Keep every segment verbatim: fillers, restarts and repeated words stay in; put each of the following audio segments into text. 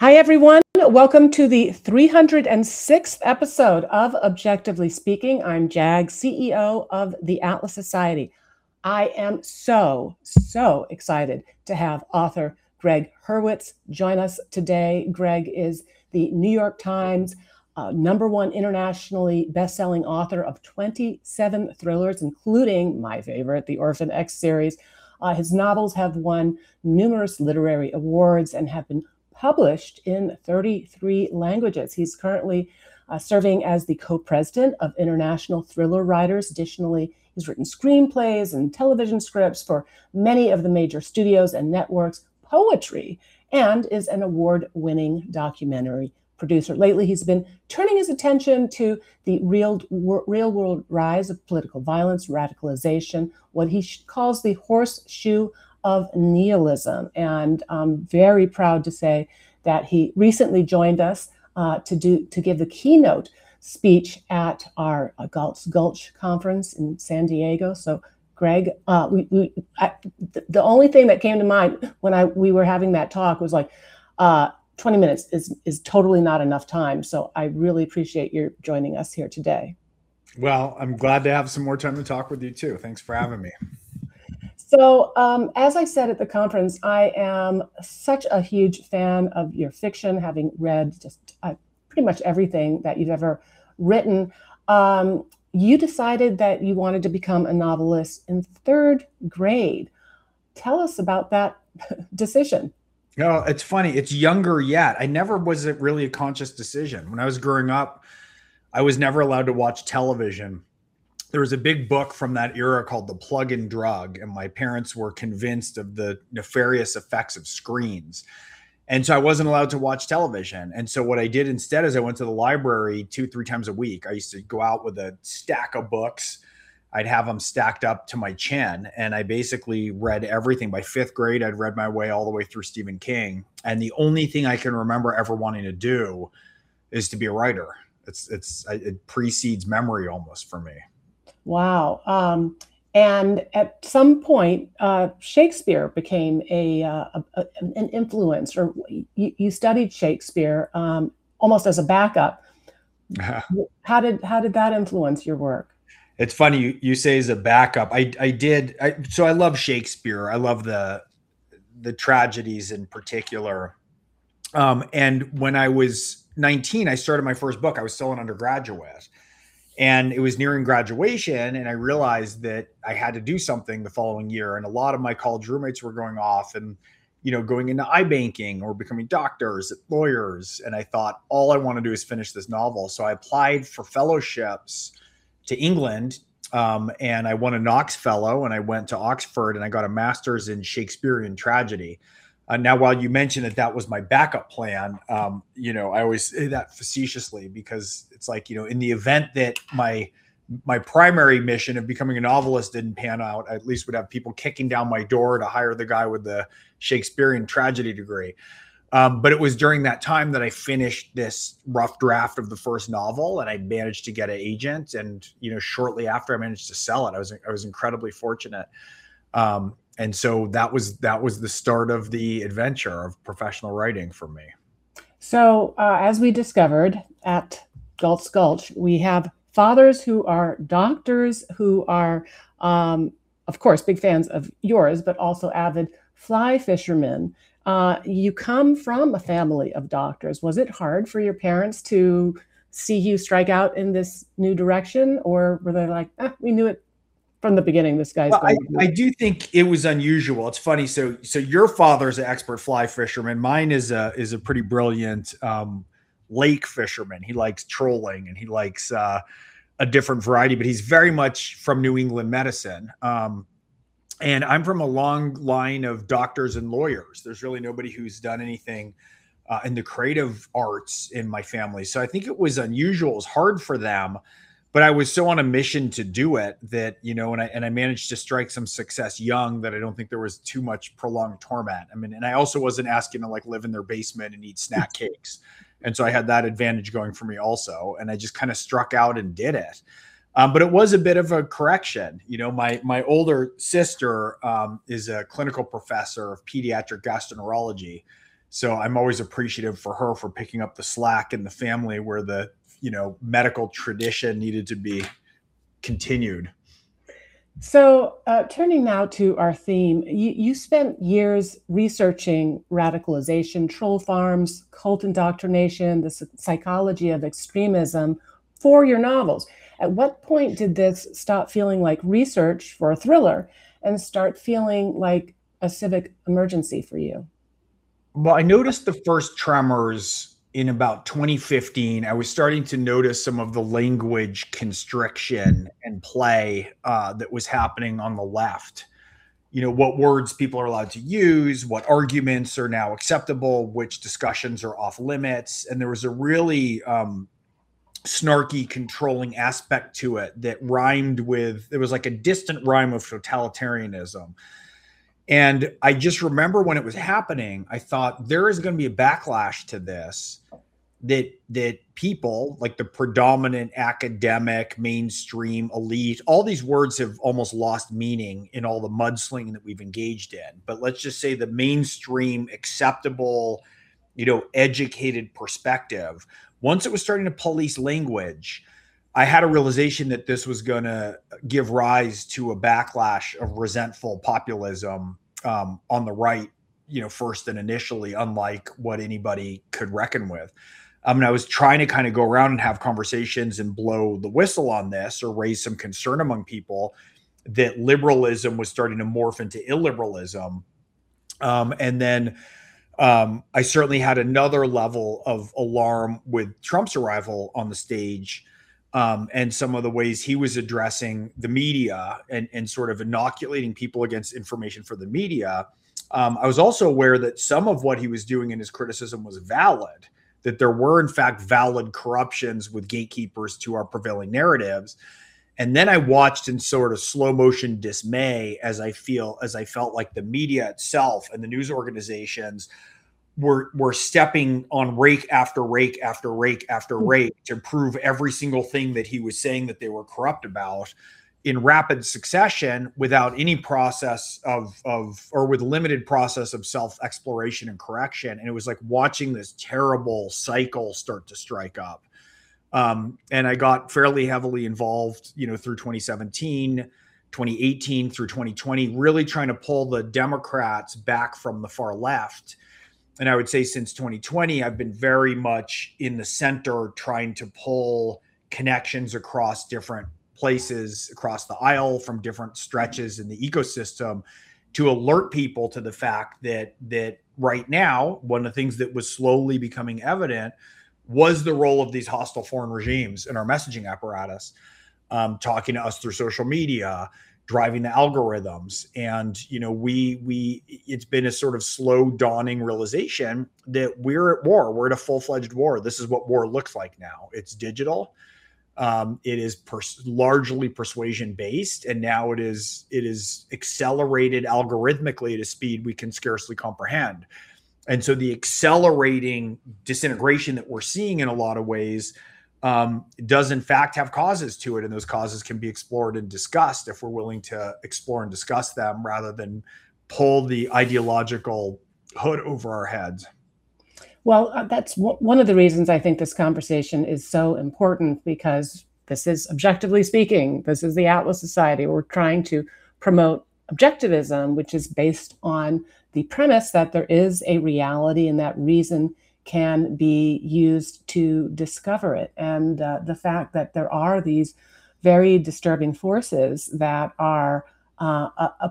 Hi, everyone. Welcome to the three hundred sixth episode of Objectively Speaking. I'm Jag, C E O of the Atlas Society. I am so, so excited to have author Greg Hurwitz join us today. Greg is the New York Times uh, number one internationally best-selling author of twenty-seven thrillers, including my favorite, the Orphan X series. Uh, his novels have won numerous literary awards and have been published in thirty-three languages. He's currently uh, serving as the co-president of International Thriller Writers. Additionally, he's written screenplays and television scripts for many of the major studios and networks, poetry, and is an award-winning documentary producer. Lately, he's been turning his attention to the real, real-world rise of political violence, radicalization, what he calls the horseshoe of nihilism. And I'm very proud to say that he recently joined us uh, to do to give the keynote speech at our uh, Galt's Gulch conference in San Diego. So, Greg, uh, we, we I, the only thing that came to mind when I we were having that talk was like, uh, twenty minutes is is totally not enough time. So I really appreciate your joining us here today. Well, I'm glad to have some more time to talk with you too. Thanks for having me. So um, as I said at the conference, I am such a huge fan of your fiction, having read just uh, pretty much everything that you've ever written. Um, you decided that you wanted to become a novelist in third grade. Tell us about that decision. No, it's funny. It's younger yet. I never was it really a conscious decision. When I was growing up, I was never allowed to watch television. There was a big book from that era called The Plug-in Drug, and my parents were convinced of the nefarious effects of screens. And so I wasn't allowed to watch television. And so what I did instead is I went to the library two, three times a week. I used to go out with a stack of books. I'd have them stacked up to my chin, and I basically read everything. By fifth grade, I'd read my way all the way through Stephen King. And the only thing I can remember ever wanting to do is to be a writer. It's, it's, it precedes memory almost for me. Wow. Um, and at some point, uh, Shakespeare became a, uh, a an influence, or you, you studied Shakespeare um, almost as a backup. How did how did that influence your work? It's funny you, you say as a backup. I I did. I, so I love Shakespeare. I love the the tragedies in particular. Um, and when I was nineteen, I started my first book. I was still an undergraduate. And it was nearing graduation, and I realized that I had to do something the following year. And a lot of my college roommates were going off and, you know, going into iBanking or becoming doctors, lawyers. And I thought, all I want to do is finish this novel. So I applied for fellowships to England, um, and I won a Knox Fellow, and I went to Oxford, and I got a master's in Shakespearean tragedy. Uh, now, while you mentioned that that was my backup plan, um, you know, I always say that facetiously because it's like, you know, in the event that my my primary mission of becoming a novelist didn't pan out, I at least would have people kicking down my door to hire the guy with the Shakespearean tragedy degree. Um, but it was during that time that I finished this rough draft of the first novel, and I managed to get an agent. And, you know, shortly after I managed to sell it, I was I was incredibly fortunate. Um, And so that was that was the start of the adventure of professional writing for me. So uh, as we discovered at Galt's Gulch, we have fathers who are doctors, who are, um, of course, big fans of yours, but also avid fly fishermen. Uh, you come from a family of doctors. Was it hard for your parents to see you strike out in this new direction, or were they like, eh, we knew it from the beginning, this guy's well, going I, I do think it was unusual. It's funny. So, so your father's an expert fly fisherman. Mine is a, is a pretty brilliant, um, lake fisherman. He likes trolling, and he likes, uh, a different variety, but he's very much from New England medicine. Um, and I'm from a long line of doctors and lawyers. There's really nobody who's done anything, uh, in the creative arts in my family. So I think it was unusual. It was hard for them. But I was so on a mission to do it that, you know, and I, and I managed to strike some success young that I don't think there was too much prolonged torment. I mean, and I also wasn't asking to like live in their basement and eat snack cakes. And so I had that advantage going for me also. And I just kind of struck out and did it. Um, but it was a bit of a correction. You know, my, my older sister um, is a clinical professor of pediatric gastroenterology. So I'm always appreciative for her for picking up the slack in the family where the, you know, medical tradition needed to be continued. So, uh, turning now to our theme, you, you spent years researching radicalization, troll farms, cult indoctrination, the psychology of extremism for your novels. At what point did this stop feeling like research for a thriller and start feeling like a civic emergency for you? Well, I noticed the first tremors in about twenty fifteen. I was starting to notice some of the language constriction and play uh, that was happening on the left. You know, what words people are allowed to use, what arguments are now acceptable, which discussions are off limits. And there was a really um, snarky, controlling aspect to it that rhymed with, it was like a distant rhyme of totalitarianism. And I just remember when it was happening, I thought there is going to be a backlash to this, that that people like the predominant academic, mainstream, elite, all these words have almost lost meaning in all the mudslinging that we've engaged in. But let's just say the mainstream, acceptable, you know, educated perspective, once it was starting to police language, I had a realization that this was going to give rise to a backlash of resentful populism um, on the right, you know, first and initially, unlike what anybody could reckon with. I mean, I was trying to kind of go around and have conversations and blow the whistle on this or raise some concern among people that liberalism was starting to morph into illiberalism. Um, and then um, I certainly had another level of alarm with Trump's arrival on the stage. Um, and some of the ways he was addressing the media and, and sort of inoculating people against information for the media. Um, I was also aware that some of what he was doing in his criticism was valid, that there were, in fact, valid corruptions with gatekeepers to our prevailing narratives. And then I watched in sort of slow motion dismay as I feel, as I felt like the media itself and the news organizations were were stepping on rake after rake after rake after rake to prove every single thing that he was saying that they were corrupt about in rapid succession without any process of of or with limited process of self-exploration and correction. And it was like watching this terrible cycle start to strike up. Um, and I got fairly heavily involved, you know, through twenty seventeen, twenty eighteen through twenty twenty, really trying to pull the Democrats back from the far left. And I would say since twenty twenty, I've been very much in the center trying to pull connections across different places across the aisle from different stretches in the ecosystem to alert people to the fact that that right now, one of the things that was slowly becoming evident was the role of these hostile foreign regimes in our messaging apparatus, um, talking to us through social media, driving the algorithms. And, you know, we, we, it's been a sort of slow dawning realization that we're at war. We're at a full-fledged war. This is what war looks like now. It's digital. Um, it is pers- largely persuasion based. And now it is, it is accelerated algorithmically at a speed we can scarcely comprehend. And so the accelerating disintegration that we're seeing in a lot of ways Um, does in fact have causes to it. And those causes can be explored and discussed if we're willing to explore and discuss them rather than pull the ideological hood over our heads. Well, uh, that's w- one of the reasons I think this conversation is so important, because this is Objectively Speaking. This is the Atlas Society. We're trying to promote objectivism, which is based on the premise that there is a reality and that reason can be used to discover it. And uh, the fact that there are these very disturbing forces that are uh, uh, uh,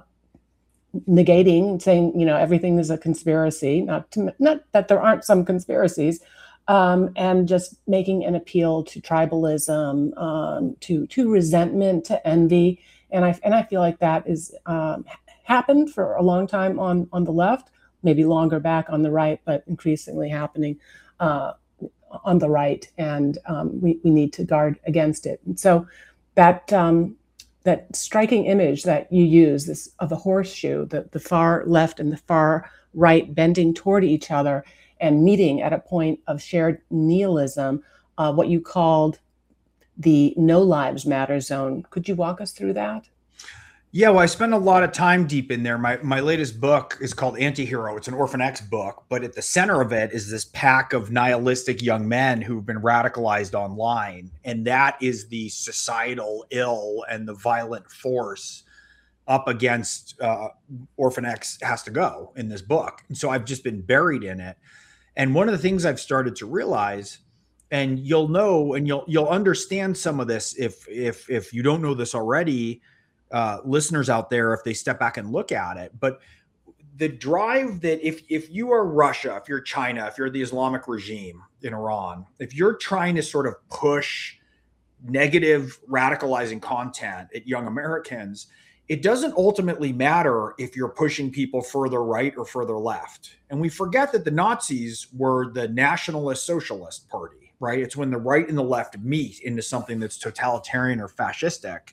negating, saying, you know, everything is a conspiracy, not to, not that there aren't some conspiracies, um, and just making an appeal to tribalism, um, to to resentment, to envy. And I and I feel like that is um, happened for a long time on on the left, maybe longer back on the right, but increasingly happening uh, on the right. And um, we, we need to guard against it. And so that um, that striking image that you use, this of the horseshoe, the, the far left and the far right bending toward each other and meeting at a point of shared nihilism, uh, what you called the No Lives Matter zone. Could you walk us through that? Yeah, well, I spent a lot of time deep in there. My my latest book is called Antihero. It's an Orphan X book, but at the center of it is this pack of nihilistic young men who've been radicalized online, and that is the societal ill and the violent force up against uh, Orphan X has to go in this book. And so I've just been buried in it. And one of the things I've started to realize, and you'll know, and you'll you'll understand some of this if if if you don't know this already, uh, listeners out there, if they step back and look at it. But the drive that if if you are Russia, if you're China, if you're the Islamic regime in Iran, if you're trying to sort of push negative radicalizing content at young Americans, it doesn't ultimately matter if you're pushing people further right or further left. And we forget that the Nazis were the nationalist socialist party, right? It's when the right and the left meet into something that's totalitarian or fascistic.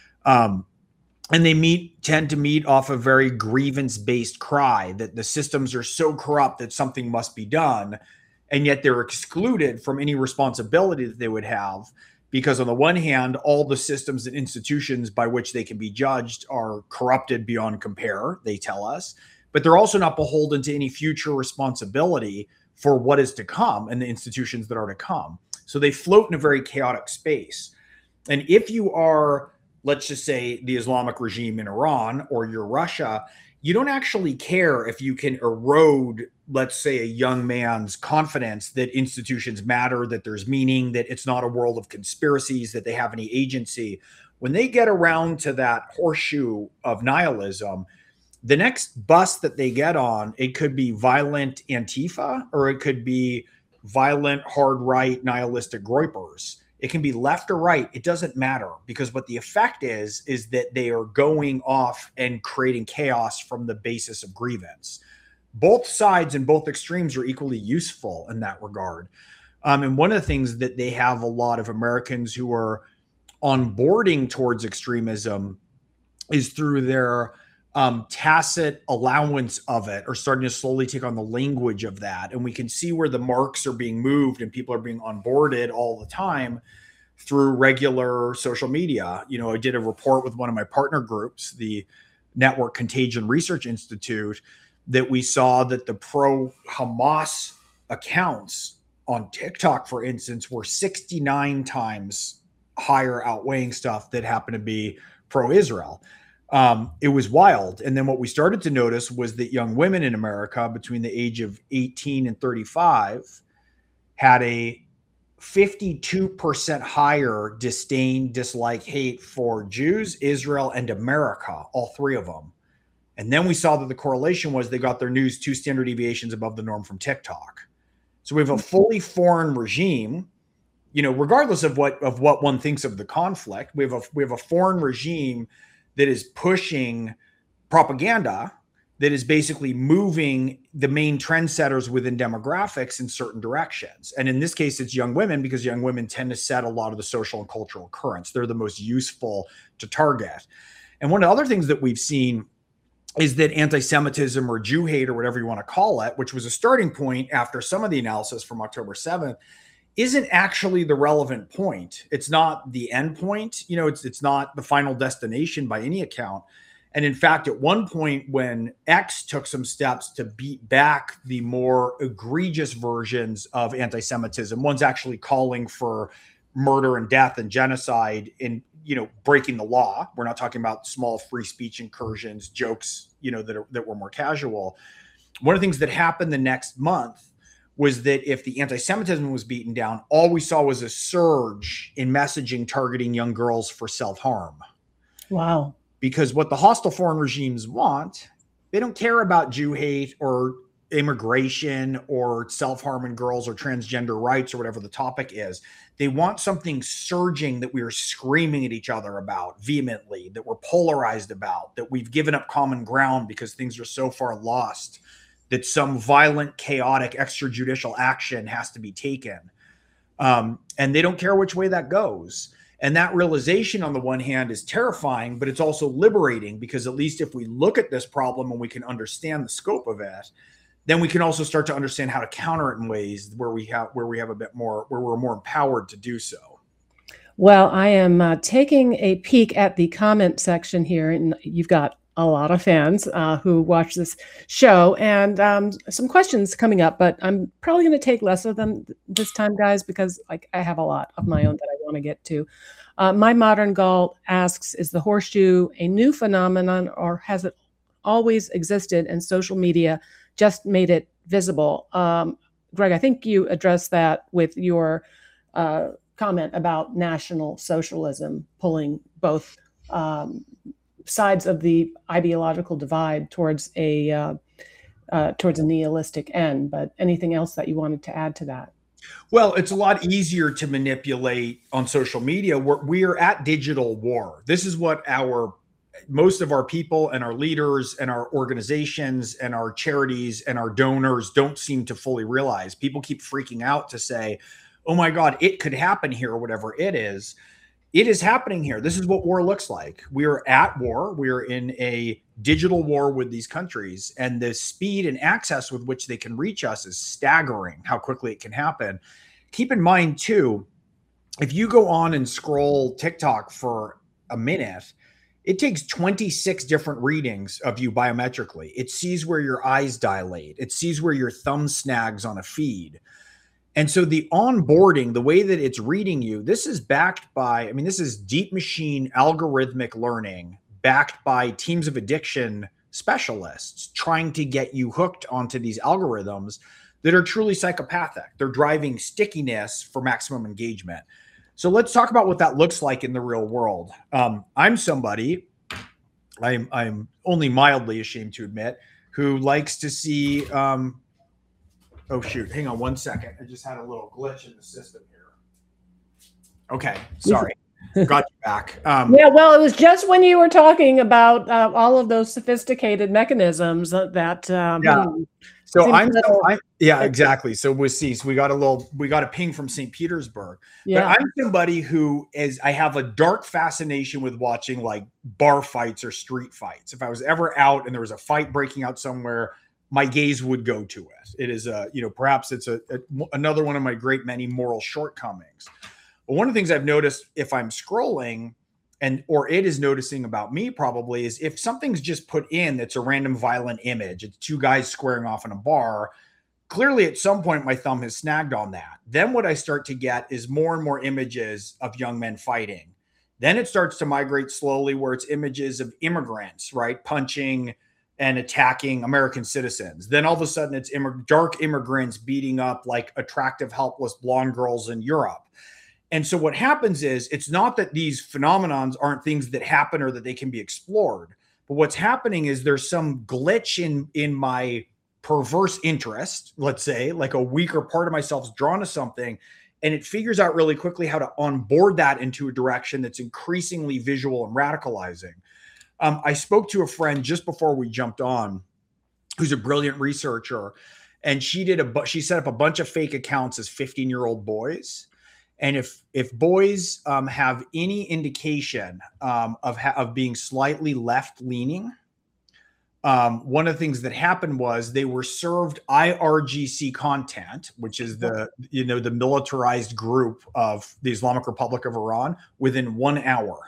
Um, and they meet, tend to meet off a very grievance-based cry that the systems are so corrupt that something must be done. And yet they're excluded from any responsibility that they would have, because on the one hand, all the systems and institutions by which they can be judged are corrupted beyond compare, they tell us, but they're also not beholden to any future responsibility for what is to come and the institutions that are to come. So they float in a very chaotic space. And if you are, let's just say, the Islamic regime in Iran, or you're Russia, you don't actually care if you can erode, let's say, a young man's confidence that institutions matter, that there's meaning, that it's not a world of conspiracies, that they have any agency. When they get around to that horseshoe of nihilism, the next bus that they get on, it could be violent Antifa, or it could be violent hard right nihilistic groypers. It can be left or right. It doesn't matter, because what the effect is, is that they are going off and creating chaos from the basis of grievance. Both sides and both extremes are equally useful in that regard. Um, and one of the things that they have a lot of Americans who are onboarding towards extremism is through their um, tacit allowance of it, or starting to slowly take on the language of that. And we can see where the marks are being moved and people are being onboarded all the time through regular social media. You know, I did a report with one of my partner groups, the Network Contagion Research Institute, that we saw that the pro-Hamas accounts on TikTok, for instance, were sixty-nine times higher outweighing stuff that happened to be pro-Israel. Um, it was wild. And then what we started to notice was that young women in America between the age of eighteen and thirty-five had a fifty-two percent higher disdain, dislike, hate for Jews, Israel, and America, all three of them. And then we saw that the correlation was they got their news two standard deviations above the norm from TikTok. So we have a fully foreign regime, you know, regardless of what of what one thinks of the conflict. We have a we have a foreign regime that is pushing propaganda that is basically moving the main trendsetters within demographics in certain directions. And in this case, it's young women, because young women tend to set a lot of the social and cultural currents. They're the most useful to target. And one of the other things that we've seen is that anti-Semitism, or Jew hate, or whatever you want to call it, which was a starting point after some of the analysis from October seventh, isn't actually the relevant point. It's not the end point. You know, it's it's not the final destination by any account. And in fact, at one point when X took some steps to beat back the more egregious versions of anti-Semitism, one's actually calling for murder and death and genocide in, you know, breaking the law. We're not talking about small free speech incursions, jokes, you know, that are, that were more casual. One of the things that happened the next month was that if the anti-Semitism was beaten down, all we saw was a surge in messaging targeting young girls for self-harm. Wow. Because what the hostile foreign regimes want, they don't care about Jew hate or immigration or self-harming girls or transgender rights or whatever the topic is. They want something surging that we are screaming at each other about vehemently, that we're polarized about, that we've given up common ground because things are so far lost that some violent, chaotic, extrajudicial action has to be taken. Um, and they don't care which way that goes. And that realization, on the one hand, is terrifying, but it's also liberating, because at least if we look at this problem and we can understand the scope of it, then we can also start to understand how to counter it in ways where we have where we have a bit more, where we're more empowered to do so. Well, I am uh, taking a peek at the comment section here, and you've got a lot of fans uh, who watch this show, and um, some questions coming up. But I'm probably going to take less of them this time, guys, because like I have a lot of my own that I want to get to. Uh, My Modern Gull asks, "Is the horseshoe a new phenomenon, or has it always existed, and social media just made it visible?" Um, Greg, I think you addressed that with your uh, comment about National Socialism pulling both um, sides of the ideological divide towards a uh, uh, towards a nihilistic end. But anything else that you wanted to add to that? Well, it's a lot easier to manipulate on social media. We're, we are at digital war. This is what our most of our people and our leaders and our organizations and our charities and our donors don't seem to fully realize. People keep freaking out to say, oh my God, it could happen here, or whatever it is. It is happening here. This is what war looks like. We are at war. We are in a digital war with these countries, and the speed and access with which they can reach us is staggering, how quickly it can happen. Keep in mind too, if you go on and scroll TikTok for a minute, it takes twenty-six different readings of you biometrically. It sees where your eyes dilate. It sees where your thumb snags on a feed. And so the onboarding, the way that it's reading you, this is backed by, I mean, this is deep machine algorithmic learning backed by teams of addiction specialists trying to get you hooked onto these algorithms that are truly psychopathic. They're driving stickiness for maximum engagement. So let's talk about what that looks like in the real world. Um, I'm somebody, I'm, I'm only mildly ashamed to admit, who likes to see, um, oh shoot, hang on one second. I just had a little glitch in the system here. Okay, sorry. Got you back. Um, yeah, well, it was just when you were talking about uh, all of those sophisticated mechanisms that, that um, yeah. So I'm, little, I'm, yeah, exactly. So with Cease, we got a little, we got a ping from Saint Petersburg. Yeah. But I'm somebody who is, I have a dark fascination with watching like bar fights or street fights. If I was ever out and there was a fight breaking out somewhere, my gaze would go to it. It is a, you know, perhaps it's a, a another one of my great many moral shortcomings. But one of the things I've noticed if I'm scrolling, and or it is noticing about me probably, is if something's just put in that's a random violent image, it's two guys squaring off in a bar, clearly at some point my thumb has snagged on that. Then what I start to get is more and more images of young men fighting. Then it starts to migrate slowly where it's images of immigrants, right, punching and attacking American citizens. Then all of a sudden it's imm- dark immigrants beating up like attractive, helpless blonde girls in Europe. And so what happens is, it's not that these phenomenons aren't things that happen or that they can be explored, but what's happening is there's some glitch in, in my perverse interest, let's say, like a weaker part of myself is drawn to something, and it figures out really quickly how to onboard that into a direction that's increasingly visual and radicalizing. Um, I spoke to a friend just before we jumped on, who's a brilliant researcher, and she did a she set up a bunch of fake accounts as fifteen-year-old boys. And if if boys um, have any indication um, of ha- of being slightly left leaning, um, one of the things that happened was they were served I R G C content, which is the you know the militarized group of the Islamic Republic of Iran, within one hour.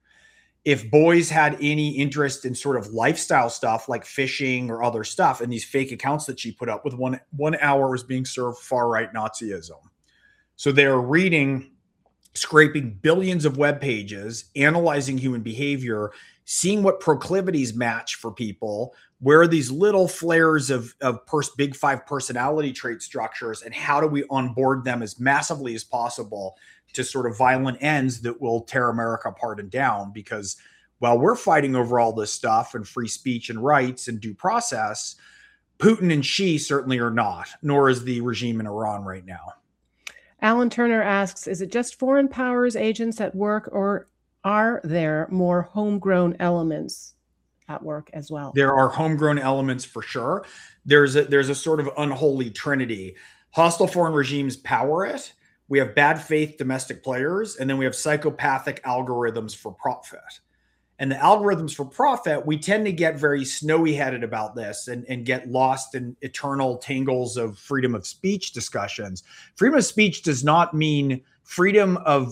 If boys had any interest in sort of lifestyle stuff like fishing or other stuff, and these fake accounts that she put up, with one one hour was being served far right Nazism. So they're reading, scraping billions of web pages, analyzing human behavior, seeing what proclivities match for people, where are these little flares of, of pers- big five personality trait structures, and how do we onboard them as massively as possible to sort of violent ends that will tear America apart and down. Because while we're fighting over all this stuff and free speech and rights and due process, Putin and Xi certainly are not, nor is the regime in Iran right now. Alan Turner asks, is it just foreign powers agents at work, or are there more homegrown elements at work as well? There are homegrown elements for sure. There's a, there's a sort of unholy trinity. Hostile foreign regimes power it. We have bad faith domestic players, and then we have psychopathic algorithms for profit. And the algorithms for profit, we tend to get very snowy headed about this and, and get lost in eternal tangles of freedom of speech discussions. Freedom of speech does not mean freedom of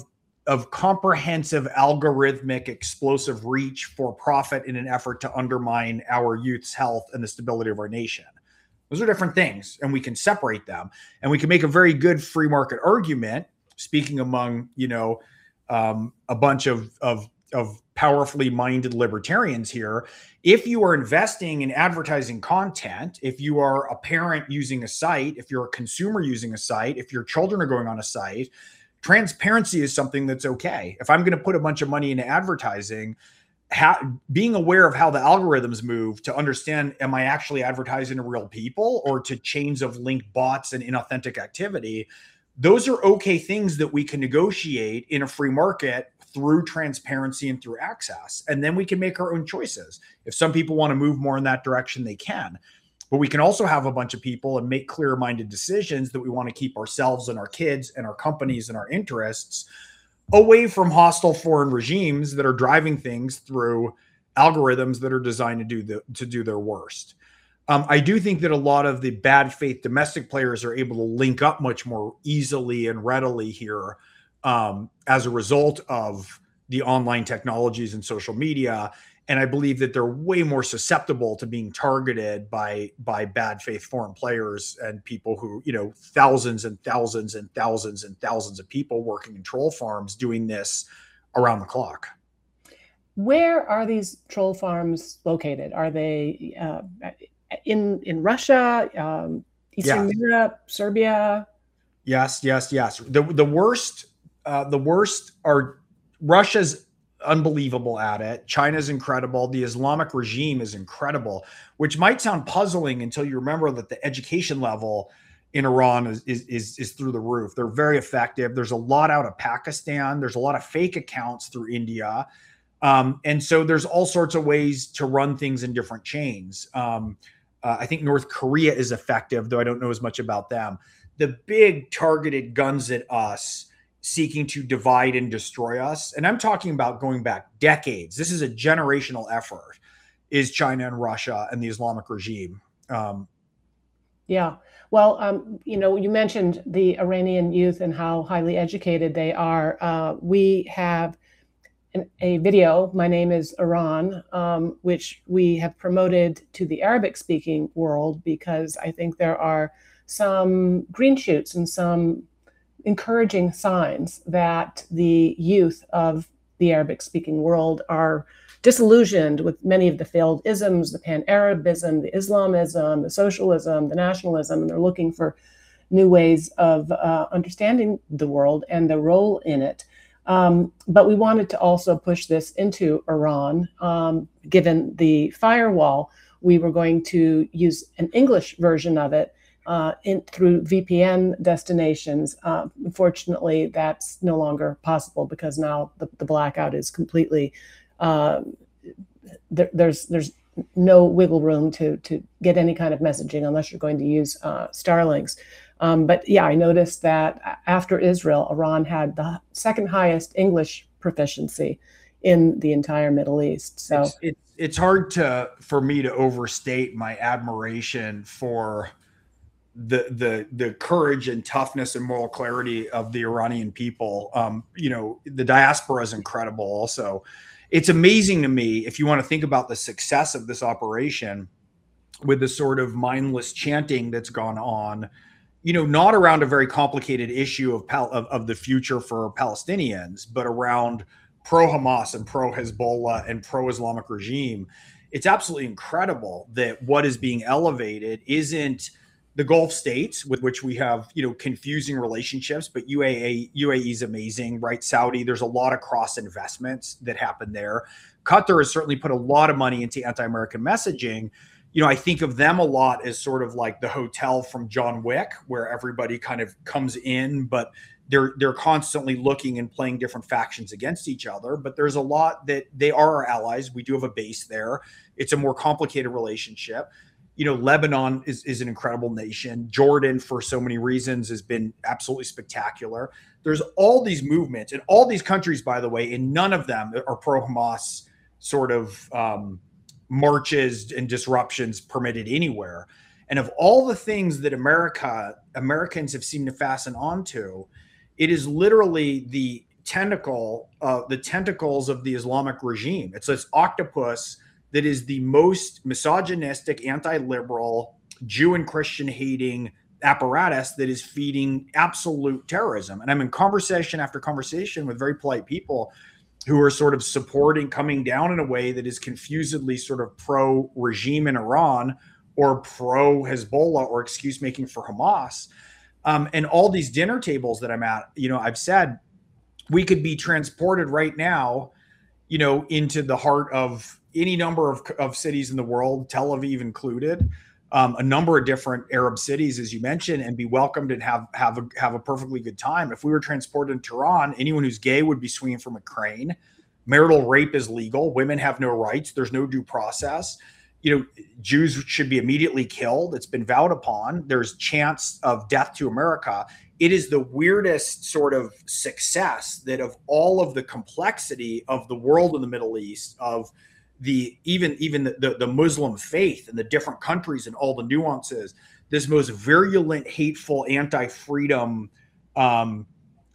of comprehensive algorithmic explosive reach for profit in an effort to undermine our youth's health and the stability of our nation. Those are different things, and we can separate them, and we can make a very good free market argument, speaking among, you know, um, a bunch of, of, of powerfully minded libertarians here. If you are investing in advertising content, if you are a parent using a site, if you're a consumer using a site, if your children are going on a site, transparency is something that's okay. If I'm going to put a bunch of money into advertising, how, being aware of how the algorithms move to understand, am I actually advertising to real people or to chains of linked bots and inauthentic activity? Those are okay things that we can negotiate in a free market through transparency and through access. And then we can make our own choices. If some people want to move more in that direction, they can. But we can also have a bunch of people and make clear-minded decisions that we want to keep ourselves and our kids and our companies and our interests away from hostile foreign regimes that are driving things through algorithms that are designed to do the, to do their worst. Um, I do think that a lot of the bad faith domestic players are able to link up much more easily and readily here um, as a result of the online technologies and social media. And I believe that they're way more susceptible to being targeted by by bad faith foreign players and people who, you know, thousands and thousands and thousands and thousands of people working in troll farms doing this around the clock. Where are these troll farms located? Are they uh, in in Russia, um, Eastern Yeah. Europe, Serbia? Yes, yes, yes. The the worst uh, the worst are Russia's unbelievable at it. China's incredible. The Islamic regime is incredible, which might sound puzzling until you remember that the education level in Iran is, is, is, is through the roof. They're very effective. There's a lot out of Pakistan. There's a lot of fake accounts through India. Um, and so there's all sorts of ways to run things in different chains. Um, uh, I think North Korea is effective, though I don't know as much about them. The big targeted guns at us seeking to divide and destroy us, and I'm talking about going back decades, this is a generational effort, is China and Russia and the Islamic regime. Um, yeah. Well, um, you know, you mentioned the Iranian youth and how highly educated they are. Uh, we have an, a video, My Name is Iran, um, which we have promoted to the Arabic-speaking world because I think there are some green shoots and some encouraging signs that the youth of the Arabic-speaking world are disillusioned with many of the failed isms, the pan-Arabism, the Islamism, the socialism, the nationalism, and they're looking for new ways of uh, understanding the world and the role in it. Um, but we wanted to also push this into Iran. Um, given the firewall, we were going to use an English version of it Uh, in, through V P N destinations. Uh, unfortunately, that's no longer possible because now the, the blackout is completely, uh, there, there's there's no wiggle room to, to get any kind of messaging unless you're going to use uh, Starlinks. Um, but yeah, I noticed that after Israel, Iran had the second highest English proficiency in the entire Middle East. So it's, it's, it's hard to for me to overstate my admiration for the the the courage and toughness and moral clarity of the Iranian people. Um, you know, the diaspora is incredible also. It's amazing to me, if you want to think about the success of this operation with the sort of mindless chanting that's gone on, you know, not around a very complicated issue of, Pal- of, of the future for Palestinians, but around pro-Hamas and pro-Hezbollah and pro-Islamic regime. It's absolutely incredible that what is being elevated isn't the Gulf states, with which we have, you know, confusing relationships, but U A E, U A E is amazing, right? Saudi, there's a lot of cross investments that happen there. Qatar has certainly put a lot of money into anti-American messaging. You know, I think of them a lot as sort of like the hotel from John Wick, where everybody kind of comes in, but they're they're constantly looking and playing different factions against each other. But there's a lot that they are our allies. We do have a base there. It's a more complicated relationship. You know, Lebanon is, is an incredible nation. Jordan, for so many reasons, has been absolutely spectacular. There's all these movements and all these countries, by the way, and none of them are pro-Hamas sort of um, marches and disruptions permitted anywhere. And of all the things that America, Americans have seemed to fasten onto, it is literally the tentacle, uh, the tentacles of the Islamic regime. It's this octopus that is the most misogynistic, anti-liberal, Jew and Christian hating apparatus that is feeding absolute terrorism. And I'm in conversation after conversation with very polite people who are sort of supporting, coming down in a way that is confusedly sort of pro-regime in Iran or pro-Hezbollah or excuse making for Hamas. Um, and all these dinner tables that I'm at, you know, I've said we could be transported right now, you know, into the heart of any number of, of cities in the world, Tel Aviv included, um, a number of different Arab cities, as you mentioned, and be welcomed and have have a, have a perfectly good time. If we were transported to Tehran, anyone who's gay would be swinging from a crane. Marital rape is legal. Women have no rights. There's no due process. You know, Jews should be immediately killed. It's been vowed upon. There's chance of death to America. It is the weirdest sort of success that of all of the complexity of the world in the Middle East, of the even even the, the, the Muslim faith and the different countries and all the nuances, this most virulent, hateful, anti-freedom um,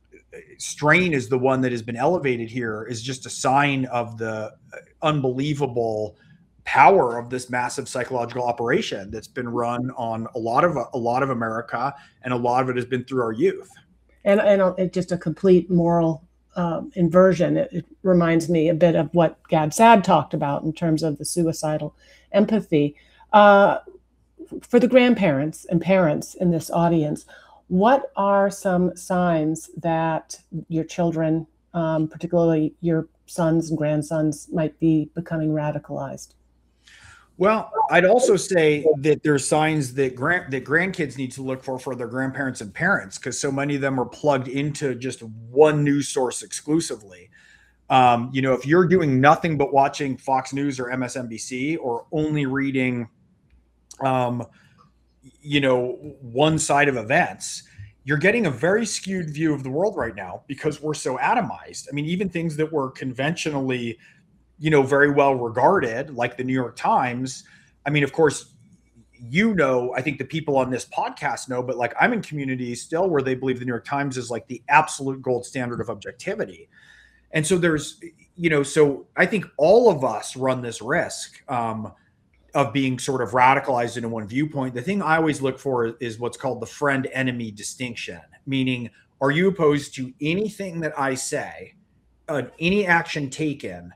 strain is the one that has been elevated here, is just a sign of the unbelievable power of this massive psychological operation that's been run on a lot of a lot of America, and a lot of it has been through our youth. And and it's just a complete moral um, inversion. It, it reminds me a bit of what Gad Saad talked about in terms of the suicidal empathy. Uh, for the grandparents and parents in this audience, what are some signs that your children, um, particularly your sons and grandsons, might be becoming radicalized? Well, I'd also say that there's signs that grand that grandkids need to look for for their grandparents and parents, because so many of them are plugged into just one news source exclusively. Um, you know, if you're doing nothing but watching Fox News or M S N B C, or only reading, um, you know, one side of events, you're getting a very skewed view of the world right now because we're so atomized. I mean, even things that were conventionally, you know, very well regarded, like the New York Times. I mean, of course, you know, I think the people on this podcast know, but like I'm in communities still where they believe the New York Times is like the absolute gold standard of objectivity. And so there's, you know, so I think all of us run this risk um, of being sort of radicalized into one viewpoint. The thing I always look for is what's called the friend-enemy distinction, meaning, are you opposed to anything that I say, uh, any action taken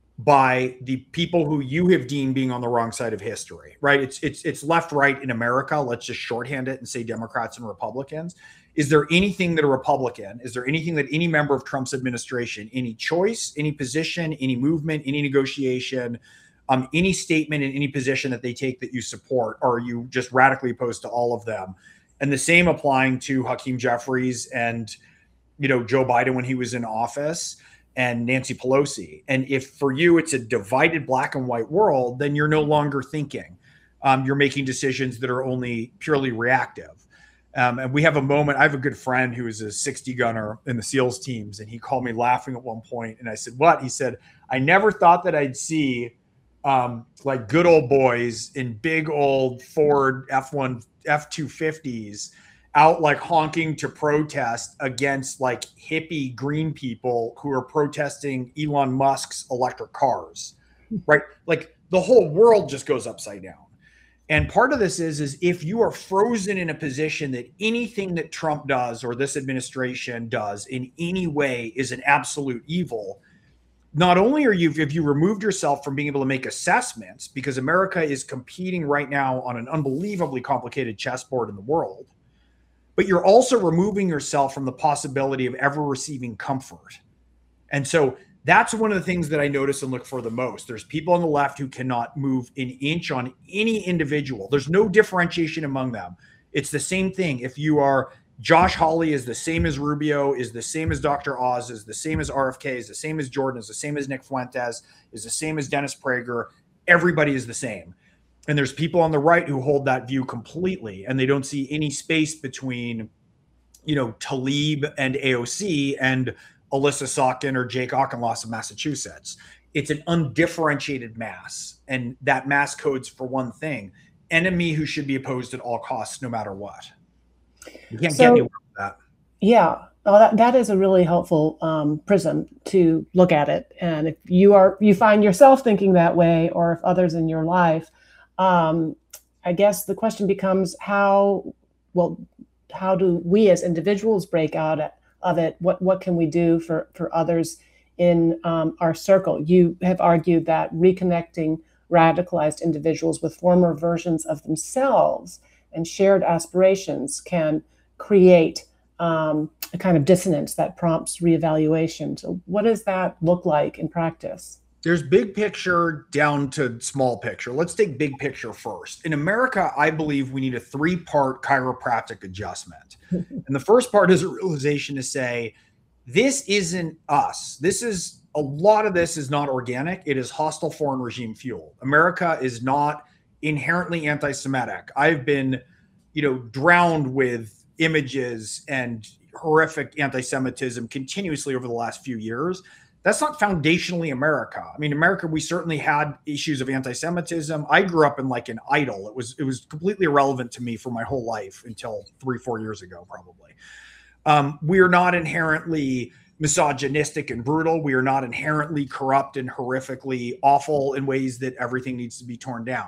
by the people who you have deemed being on the wrong side of history, right? It's it's it's left, right in America. Let's just shorthand it and say Democrats and Republicans. Is there anything that a Republican, is there anything that any member of Trump's administration, any choice, any position, any movement, any negotiation, um, any statement in any position that they take that you support, or are you just radically opposed to all of them? And the same applying to Hakeem Jeffries and, you know, Joe Biden when he was in office, and Nancy Pelosi. And if for you it's a divided black and white world, then you're no longer thinking. Um, you're making decisions that are only purely reactive. Um, and we have a moment. I have a good friend who is a sixty gunner in the SEALs teams, and he called me laughing at one point. And I said, "What?" He said, "I never thought that I'd see um, like good old boys in big old Ford F one, F two fifties out like honking to protest against like hippie green people who are protesting Elon Musk's electric cars," right? Like the whole world just goes upside down. And part of this is, is if you are frozen in a position that anything that Trump does or this administration does in any way is an absolute evil, not only are you, if you removed yourself from being able to make assessments, because America is competing right now on an unbelievably complicated chessboard in the world, but you're also removing yourself from the possibility of ever receiving comfort. And so that's one of the things that I notice and look for the most. There's people on the left who cannot move an inch on any individual. There's no differentiation among them. It's the same thing. If you are Josh Hawley is the same as Rubio, is the same as Doctor Oz, is the same as R F K, is the same as Jordan, is the same as Nick Fuentes, is the same as Dennis Prager. Everybody is the same. And there's people on the right who hold that view completely, and they don't see any space between, you know, Tlaib and A O C and Alyssa Salkin or Jake Auchincloss of Massachusetts. It's an undifferentiated mass, and that mass codes for one thing: enemy who should be opposed at all costs, no matter what. You can't so, get anywhere with that. Yeah. Oh, that, that is a really helpful um, prism to look at it. And if you are you find yourself thinking that way, or if others in your life, um, I guess the question becomes how well how do we as individuals break out of it? What what can we do for for others in um, our circle? You have argued that reconnecting radicalized individuals with former versions of themselves and shared aspirations can create um, a kind of dissonance that prompts reevaluation. So, what does that look like in practice? There's big picture down to small picture. Let's take big picture first. In America, I believe we need a three part chiropractic adjustment. And the first part is a realization to say, this isn't us. This is a lot of this is not organic. It is hostile foreign regime fuel. America is not inherently anti-Semitic. I've been, you know, drowned with images and horrific anti-Semitism continuously over the last few years. That's not foundationally America. I mean, America, we certainly had issues of anti-Semitism. I grew up in like an idol. It was it was completely irrelevant to me for my whole life until three, four years ago, probably. Um, we are not inherently misogynistic and brutal. We are not inherently corrupt and horrifically awful in ways that everything needs to be torn down.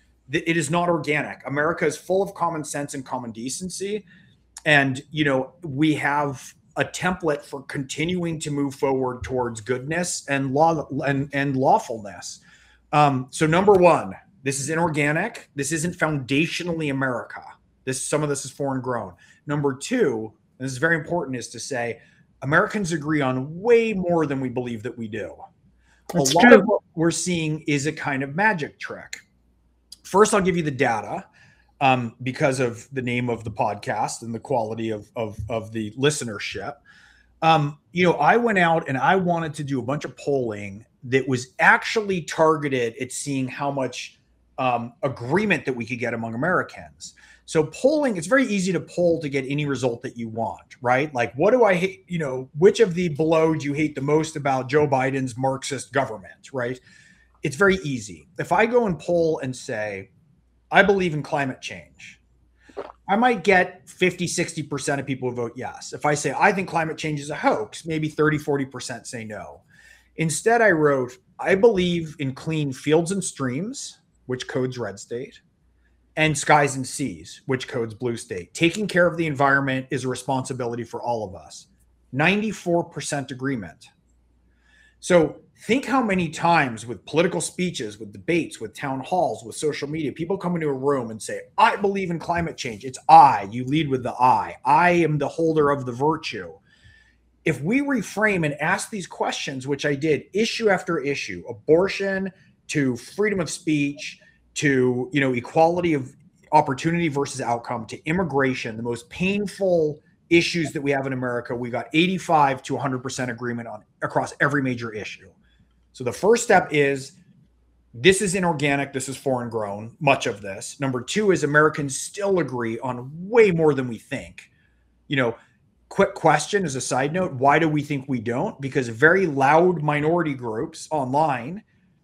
It is not organic. America is full of common sense and common decency. And, you know, we have a template for continuing to move forward towards goodness and law and, and lawfulness. Um, so number one, this is inorganic. This isn't foundationally America. This, some of this is foreign grown. Number two, and this is very important, is to say Americans agree on way more than we believe that we do. That's a lot true. of what we're seeing is a kind of magic trick. First, I'll give you the data. Um, because of the name of the podcast and the quality of, of, of the listenership. Um, you know, I went out and I wanted to do a bunch of polling that was actually targeted at seeing how much um, agreement that we could get among Americans. So polling, it's very easy to poll to get any result that you want, right? Like, what do I hate? You know, which of the below do you hate the most about Joe Biden's Marxist government, right? It's very easy. If I go and poll and say, I believe in climate change, I might get fifty, sixty percent of people who vote yes. If I say, I think climate change is a hoax, maybe thirty, forty percent say no. Instead, I wrote, I believe in clean fields and streams, which codes red state, and skies and seas, which codes blue state. Taking care of the environment is a responsibility for all of us. ninety-four percent agreement. So think how many times with political speeches, with debates, with town halls, with social media, people come into a room and say, I believe in climate change. It's I. You lead with the I. I am the holder of the virtue. If we reframe and ask these questions, which I did issue after issue, abortion to freedom of speech, to, you know, equality of opportunity versus outcome, to immigration, the most painful issues that we have in America, we got eighty-five to one hundred percent agreement on across every major issue. So the first step is, this is inorganic, this is foreign grown, much of this. Number two is Americans still agree on way more than we think. You know, quick question as a side note, why do we think we don't? Because very loud minority groups online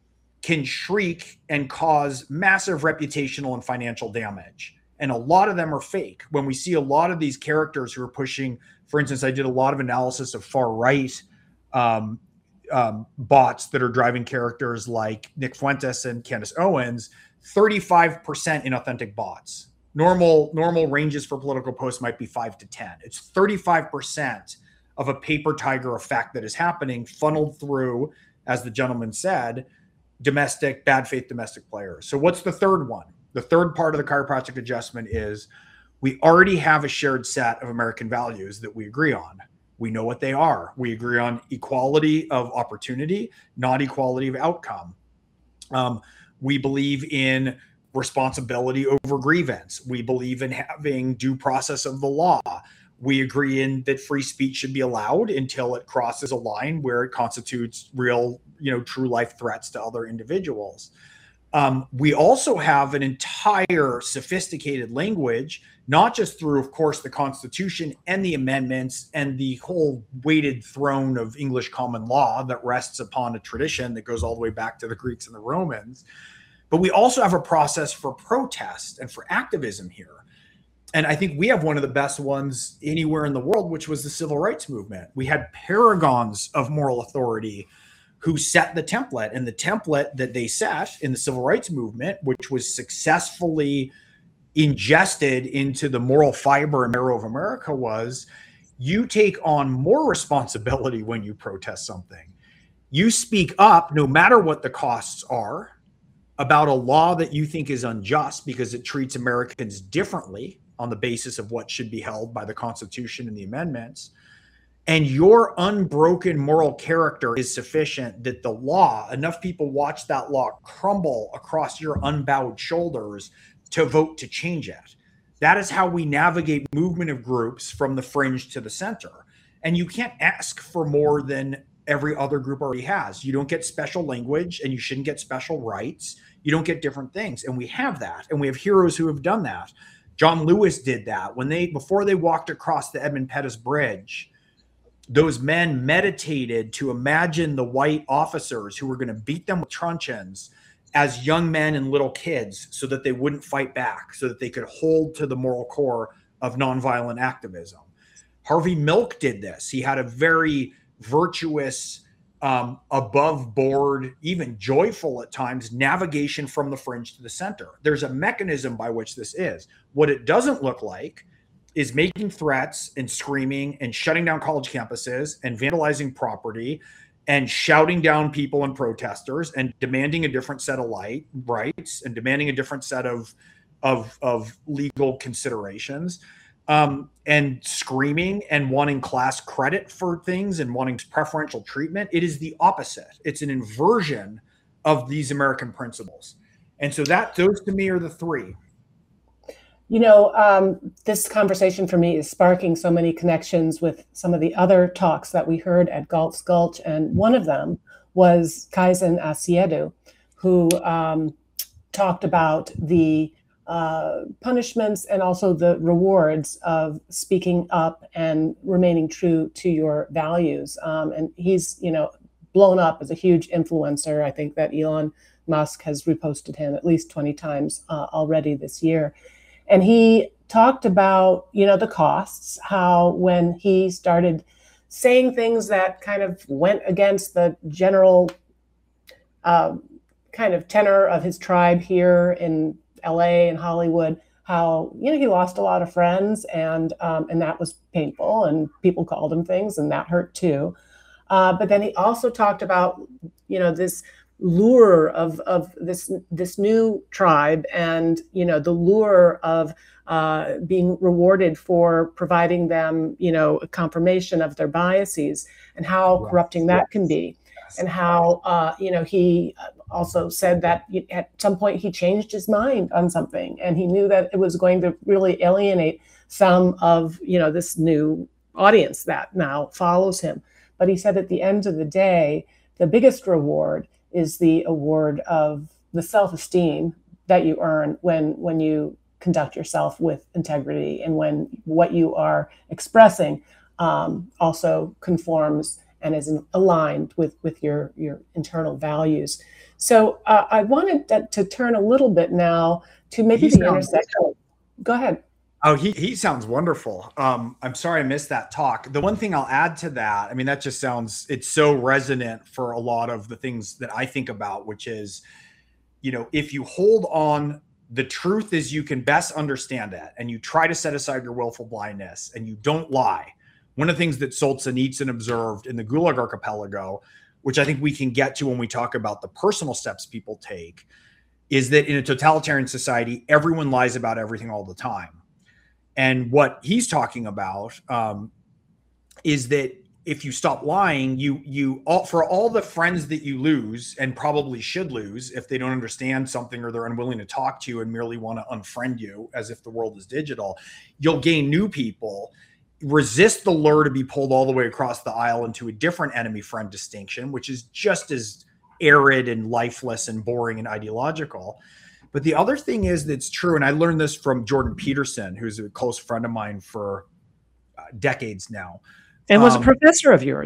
can shriek and cause massive reputational and financial damage. And a lot of them are fake. When we see a lot of these characters who are pushing, for instance, I did a lot of analysis of far right um, um, bots that are driving characters like Nick Fuentes and Candace Owens, thirty-five percent inauthentic bots. Normal, normal ranges for political posts might be five to ten. It's thirty-five percent of a paper tiger effect that is happening, funneled through, as the gentleman said, domestic, bad faith domestic players. So what's the third one? The third part of the chiropractic adjustment is we already have a shared set of American values that we agree on. We know what they are. We agree on equality of opportunity, not equality of outcome. Um, we believe in responsibility over grievance. We believe in having due process of the law. We agree in that free speech should be allowed until it crosses a line where it constitutes real, you know, true life threats to other individuals. Um, we also have an entire sophisticated language, not just through, of course, the Constitution and the amendments and the whole weighted throne of English common law that rests upon a tradition that goes all the way back to the Greeks and the Romans. But we also have a process for protest and for activism here. and I think we have one of the best ones anywhere in the world, which was the civil rights movement. We had paragons of moral authority who set the template, and the template that they set in the civil rights movement, which was successfully ingested into the moral fiber and marrow of America, was you take on more responsibility when you protest something. You speak up no matter what the costs are about a law that you think is unjust because it treats Americans differently on the basis of what should be held by the Constitution and the amendments. And your unbroken moral character is sufficient that the law, enough people watch that law crumble across your unbowed shoulders to vote to change it. That is how we navigate movement of groups from the fringe to the center. And you can't ask for more than every other group already has. You don't get special language, and you shouldn't get special rights. You don't get different things. And we have that. And we have heroes who have done that. John Lewis did that. When they, before they walked across the Edmund Pettus Bridge, those men meditated to imagine the white officers who were going to beat them with truncheons as young men and little kids so that they wouldn't fight back, so that they could hold to the moral core of nonviolent activism. Harvey Milk did this. He had a very virtuous, um, above board, even joyful at times, navigation from the fringe to the center. There's a mechanism by which this is. What it doesn't look like is making threats and screaming and shutting down college campuses and vandalizing property and shouting down people and protesters and demanding a different set of light rights and demanding a different set of, of, of legal considerations. Um, and screaming and wanting class credit for things and wanting preferential treatment. It is the opposite. It's an inversion of these American principles. And so that, those to me are the three. You know, um, this conversation for me is sparking so many connections with some of the other talks that we heard at Galt's Gulch. And one of them was Kaizen Asiedu, who um, talked about the Uh, punishments and also the rewards of speaking up and remaining true to your values. Um, and he's, you know, blown up as a huge influencer. I think that Elon Musk has reposted him at least twenty times uh, already this year. And he talked about, you know, the costs, how when he started saying things that kind of went against the general uh, kind of tenor of his tribe here in L A and Hollywood, how, you know, he lost a lot of friends, and um, and that was painful, and people called him things, and that hurt too. Uh, but then he also talked about, you know, this lure of of this this new tribe, and, you know, the lure of uh, being rewarded for providing them, you know, a confirmation of their biases, and how yes. corrupting that yes. can be. And how, uh, you know, he also said that at some point he changed his mind on something, and he knew that it was going to really alienate some of, you know, this new audience that now follows him. But he said at the end of the day, the biggest reward is the award of the self-esteem that you earn when when you conduct yourself with integrity, and when what you are expressing um, also conforms and is aligned with, with your, your internal values. So uh, I wanted to, to turn a little bit now to maybe he the intersection. Go ahead. Oh, he, he sounds wonderful. Um, I'm sorry I missed that talk. The one thing I'll add to that, I mean, that just sounds, it's so resonant for a lot of the things that I think about, which is, you know, if you hold on the truth as you can best understand it, and you try to set aside your willful blindness, and you don't lie. One of the things that Solzhenitsyn observed in the Gulag Archipelago, which I think we can get to when we talk about the personal steps people take, is that in a totalitarian society, everyone lies about everything all the time. And what he's talking about um, is that if you stop lying, you you all, for all the friends that you lose, and probably should lose if they don't understand something or they're unwilling to talk to you and merely want to unfriend you as if the world is digital, you'll gain new people. Resist the lure to be pulled all the way across the aisle into a different enemy-friend distinction, which is just as arid and lifeless and boring and ideological. But the other thing is that's true, and I learned this from Jordan Peterson, who's a close friend of mine for uh, decades now. And was um, a professor of yours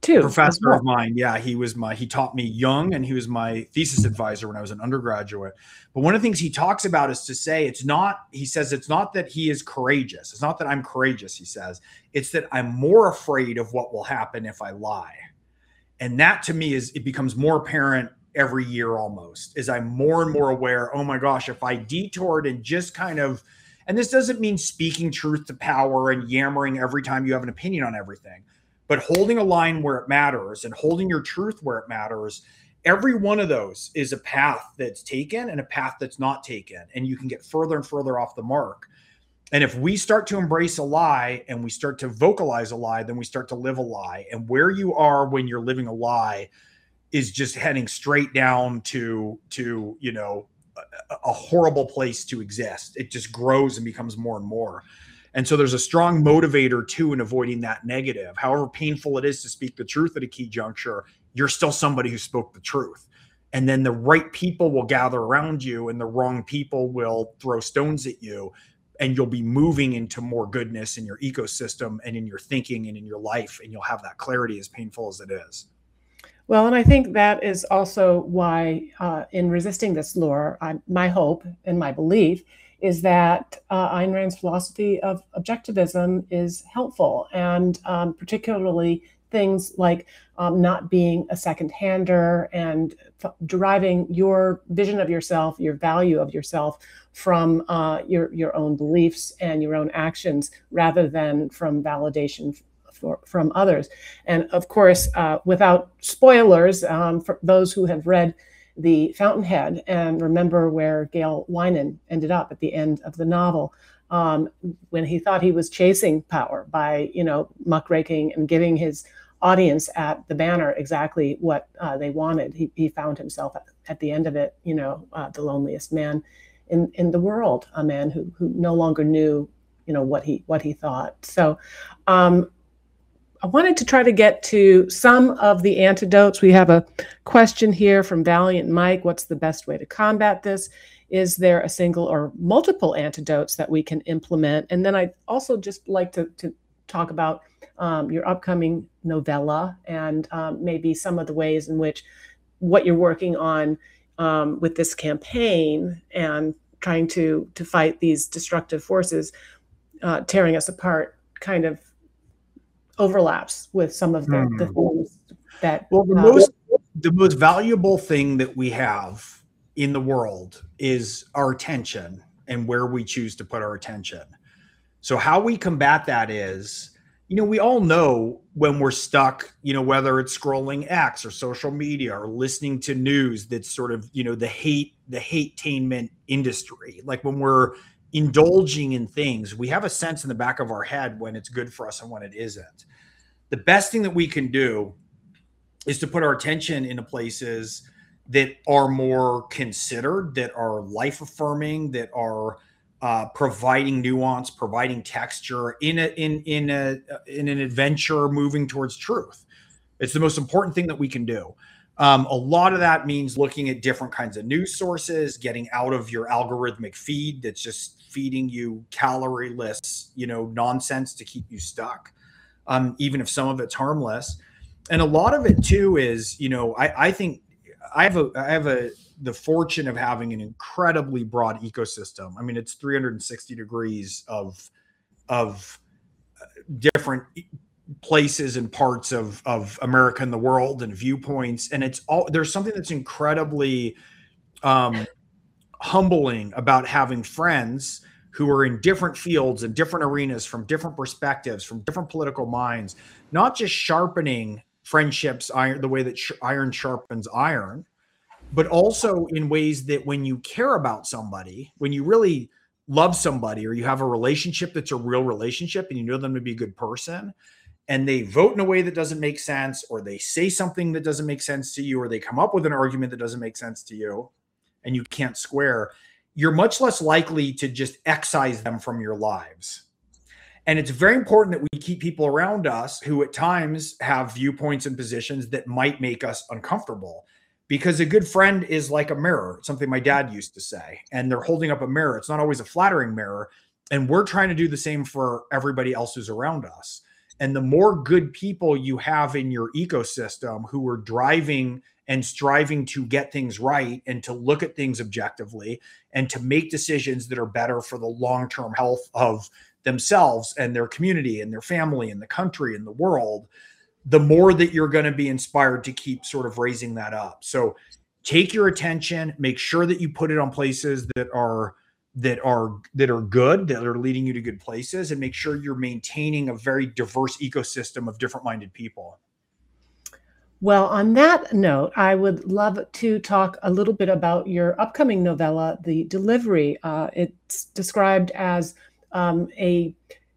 too. Professor well. of mine. Yeah, he was my, he taught me young, and he was my thesis advisor when I was an undergraduate. But one of the things he talks about is to say, it's not, he says, it's not that he is courageous. It's not that I'm courageous, he says. It's that I'm more afraid of what will happen if I lie. And that to me is, it becomes more apparent every year almost, as I'm more and more aware, oh my gosh, if I detoured and just kind of, and this doesn't mean speaking truth to power and yammering every time you have an opinion on everything, but holding a line where it matters and holding your truth where it matters. Every one of those is a path that's taken and a path that's not taken. And you can get further and further off the mark. And if we start to embrace a lie and we start to vocalize a lie, then we start to live a lie. And where you are when you're living a lie is just heading straight down to, to, you know, a, a horrible place to exist. It just grows and becomes more and more. And so there's a strong motivator too in avoiding that negative. However painful it is to speak the truth at a key juncture, you're still somebody who spoke the truth. And then the right people will gather around you and the wrong people will throw stones at you. And you'll be moving into more goodness in your ecosystem and in your thinking and in your life. And you'll have that clarity, as painful as it is. Well, and I think that is also why uh, in resisting this lure, I, my hope and my belief is that uh, Ayn Rand's philosophy of objectivism is helpful, and um, particularly things like um, not being a second-hander and f- deriving your vision of yourself, your value of yourself from uh, your, your own beliefs and your own actions rather than from validation for, from others. And of course, uh, without spoilers, um, for those who have read The Fountainhead and remember where Gail Wynan ended up at the end of the novel, um, when he thought he was chasing power by, you know, muckraking and giving his audience at the Banner exactly what uh, they wanted. He, he found himself at, at the end of it, you know, uh, the loneliest man in, in the world, a man who who no longer knew, you know, what he what he thought. So um, I wanted to try to get to some of the antidotes. We have a question here from Valiant Mike. What's the best way to combat this? Is there a single or multiple antidotes that we can implement? And then I'd also just like to, to talk about um, your upcoming novella and um, maybe some of the ways in which what you're working on um, with this campaign and trying to, to fight these destructive forces, uh, tearing us apart, kind of overlaps with some of the, mm. the things that well the uh, most the most valuable thing that we have in the world is our attention and where we choose to put our attention. So how we combat that is, you know, we all know when we're stuck, you know, whether it's scrolling X or social media or listening to news that's sort of, you know, the hate the hate-tainment industry, like when we're indulging in things, we have a sense in the back of our head when it's good for us and when it isn't. The best thing that we can do is to put our attention into places that are more considered, that are life affirming, that are uh, providing nuance, providing texture in a, in, in a, in an adventure moving towards truth. It's the most important thing that we can do. Um, a lot of that means looking at different kinds of news sources, getting out of your algorithmic feed that's just feeding you calorie-less, you know, nonsense to keep you stuck, um, even if some of it's harmless. And a lot of it too is, you know, I, I think I have a, I have a, the fortune of having an incredibly broad ecosystem. I mean, it's three hundred sixty degrees of, of different places and parts of, of America and the world and viewpoints. And it's all, there's something that's incredibly um, humbling about having friends who are in different fields and different arenas from different perspectives, from different political minds, not just sharpening friendships iron, the way that sh- iron sharpens iron, but also in ways that when you care about somebody, when you really love somebody, or you have a relationship that's a real relationship and you know them to be a good person, and they vote in a way that doesn't make sense, or they say something that doesn't make sense to you, or they come up with an argument that doesn't make sense to you, and you can't square, you're much less likely to just excise them from your lives. And it's very important that we keep people around us who at times have viewpoints and positions that might make us uncomfortable, because a good friend is like a mirror, something my dad used to say, and they're holding up a mirror. It's not always a flattering mirror. And we're trying to do the same for everybody else who's around us. And the more good people you have in your ecosystem who are driving and striving to get things right and to look at things objectively and to make decisions that are better for the long-term health of themselves and their community and their family and the country and the world, the more that you're going to be inspired to keep sort of raising that up. So take your attention, make sure that you put it on places that are that are that are good, that are leading you to good places, and make sure you're maintaining a very diverse ecosystem of different-minded people. Well, on that note, I would love to talk a little bit about your upcoming novella, The Delivery. Uh, it's described as um, a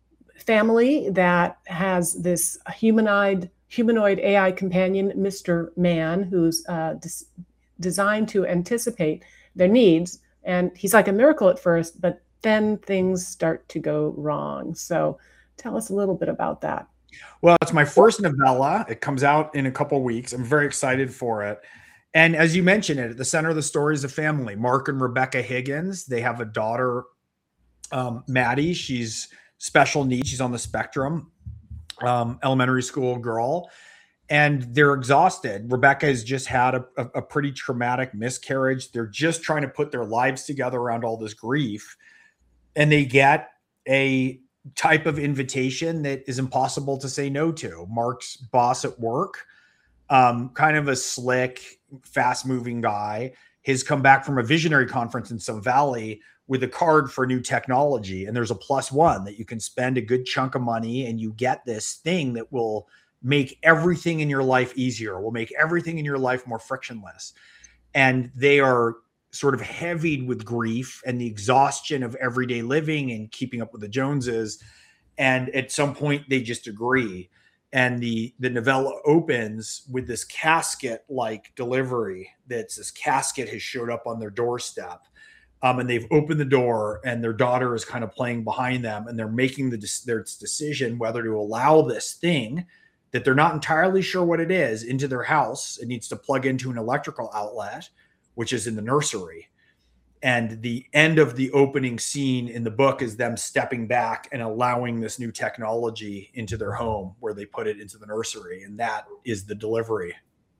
family that has this humanoid humanoid A I companion, Mister Man, who's uh, des- designed to anticipate their needs. And he's like a miracle at first, but then things start to go wrong. So tell us a little bit about that. Well, it's my first novella. It comes out in a couple weeks. I'm very excited for it. And as you mentioned it, at the center of the story is a family, Mark and Rebecca Higgins. They have a daughter, um, Maddie. She's special needs. She's on the spectrum, um, elementary school girl. And they're exhausted. Rebecca has just had a, a, a pretty traumatic miscarriage. They're just trying to put their lives together around all this grief. And they get a type of invitation that is impossible to say no to. Mark's boss at work, um, kind of a slick, fast-moving guy, has come back from a visionary conference in Sun Valley with a card for new technology. And there's a plus one that you can spend a good chunk of money and you get this thing that will make everything in your life easier, will make everything in your life more frictionless. And they are sort of heavied with grief and the exhaustion of everyday living and keeping up with the Joneses. And at some point they just agree. And the, the novella opens with this casket-like delivery. That's this casket has showed up on their doorstep. Um, and they've opened the door and their daughter is kind of playing behind them. And they're making the, their decision whether to allow this thing that they're not entirely sure what it is into their house. It needs to plug into an electrical outlet, which is in the nursery. And the end of the opening scene in the book is them stepping back and allowing this new technology into their home where they put it into the nursery. And that is the delivery.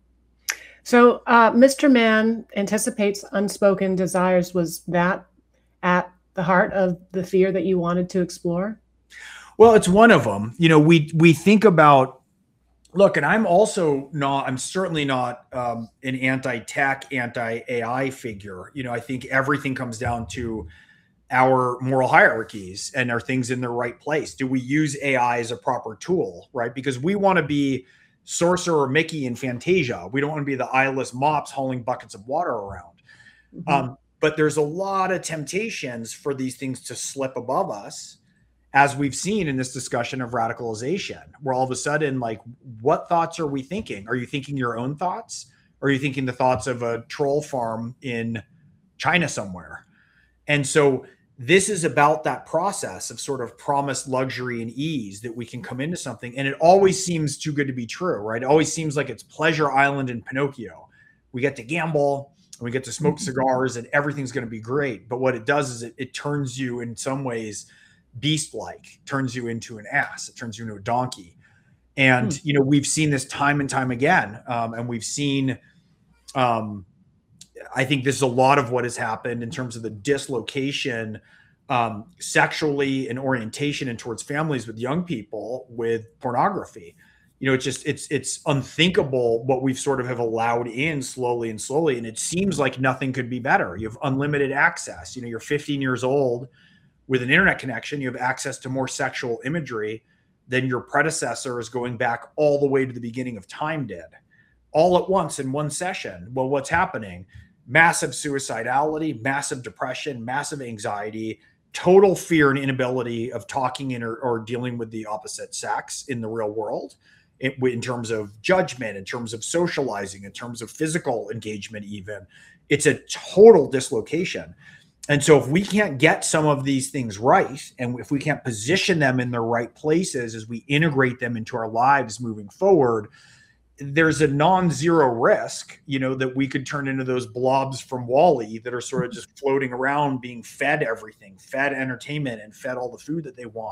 So uh, Mister Man anticipates unspoken desires. Was that at the heart of the fear that you wanted to explore? Well, it's one of them. You know, we, we think about, look, and I'm also not, I'm certainly not um, an anti-tech, anti-A I figure. You know, I think everything comes down to our moral hierarchies and are things in the right place. Do we use A I as a proper tool, right? Because we want to be Sorcerer Mickey in Fantasia. We don't want to be the eyeless mops hauling buckets of water around. Mm-hmm. Um, but there's a lot of temptations for these things to slip above us, as we've seen in this discussion of radicalization, where all of a sudden, like, what thoughts are we thinking? Are you thinking your own thoughts? Or are you thinking the thoughts of a troll farm in China somewhere? And so this is about that process of sort of promised luxury and ease that we can come into something. And it always seems too good to be true, right? It always seems like it's Pleasure Island in Pinocchio. We get to gamble and we get to smoke cigars and everything's going to be great. But what it does is it, it turns you in some ways beast-like, turns you into an ass. It turns you into a donkey. And, hmm. you know, we've seen this time and time again. Um, and we've seen, um, I think this is a lot of what has happened in terms of the dislocation um, sexually and orientation and towards families with young people with pornography. You know, it's just, it's, it's unthinkable what we've sort of have allowed in slowly and slowly. And it seems like nothing could be better. You have unlimited access. You know, you're fifteen years old with an internet connection, you have access to more sexual imagery than your predecessors going back all the way to the beginning of time did, all at once in one session. Well, what's happening? Massive suicidality, massive depression, massive anxiety, total fear and inability of talking in or, or dealing with the opposite sex in the real world, in, in terms of judgment, in terms of socializing, in terms of physical engagement even. It's a total dislocation. And so if we can't get some of these things right, and if we can't position them in the right places as we integrate them into our lives moving forward, there's a non-zero risk, you know, that we could turn into those blobs from WALL-E that are sort of just floating around being fed everything, fed entertainment and fed all the food that they want.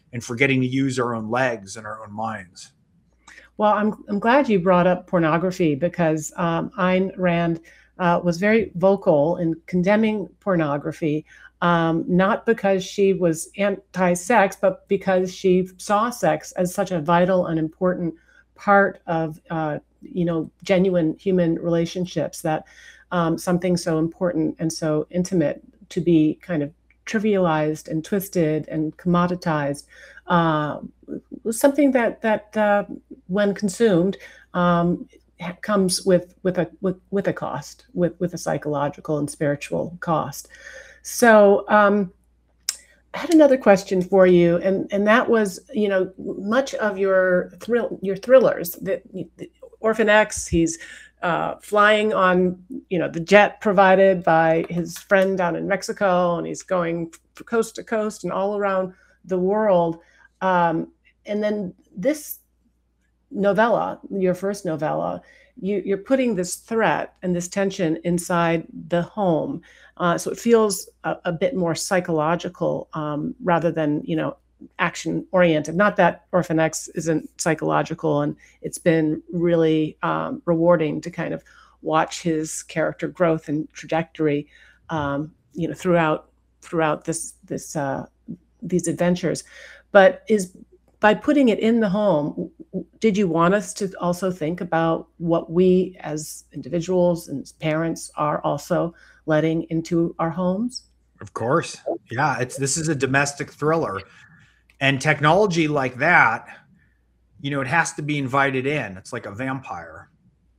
and forgetting to use our own legs and our own minds. Well, I'm, I'm glad you brought up pornography, because um, Ayn Rand uh, was very vocal in condemning pornography, um, not because she was anti-sex, but because she saw sex as such a vital and important part of, uh, you know, genuine human relationships, that um, something so important and so intimate to be kind of trivialized and twisted and commoditized uh, was something that that uh, when consumed um, comes with with a with, with a cost, with with a psychological and spiritual cost. So um, I had another question for you, and and that was, you know, much of your thrill your thrillers, that Orphan X, he's uh, flying on, you know, the jet provided by his friend down in Mexico, and he's going coast to coast and all around the world. Um, and then this novella, your first novella, you, you're putting this threat and this tension inside the home. Uh, so it feels a, a bit more psychological um, rather than, you know, action oriented. Not that Orphan X isn't psychological, and it's been really um, rewarding to kind of watch his character growth and trajectory, um, you know, throughout throughout this this uh, these adventures. But is by putting it in the home, did you want us to also think about what we as individuals and as parents are also letting into our homes? Of course. Yeah, it's this is a domestic thriller. And technology like that, you know, it has to be invited in. It's like a vampire.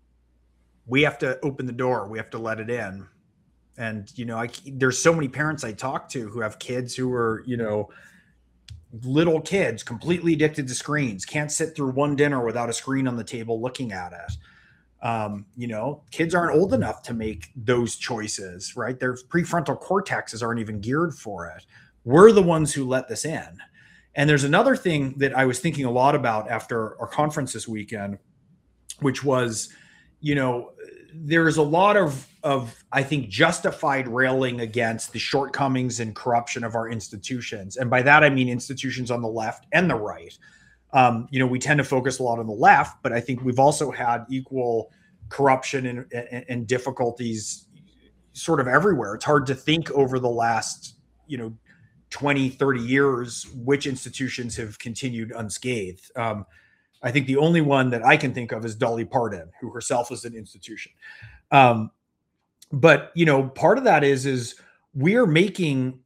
We have to open the door. We have to let it in. And, you know, I, there's so many parents I talk to who have kids who are, you know, little kids completely addicted to screens, can't sit through one dinner without a screen on the table looking at it. Um, you know, kids aren't old enough to make those choices, right? Their prefrontal cortexes aren't even geared for it. We're the ones who let this in. And there's another thing that I was thinking a lot about after our conference this weekend, which was, you know, there's a lot of, of, I think, justified railing against the shortcomings and corruption of our institutions. And by that, I mean institutions on the left and the right. Um, you know, we tend to focus a lot on the left, but I think we've also had equal corruption and, and, and difficulties sort of everywhere. It's hard to think over the last, you know, twenty, thirty years, which institutions have continued unscathed. Um, I think the only one that I can think of is Dolly Parton, who herself is an institution. Um, but, you know, part of that is, is we're making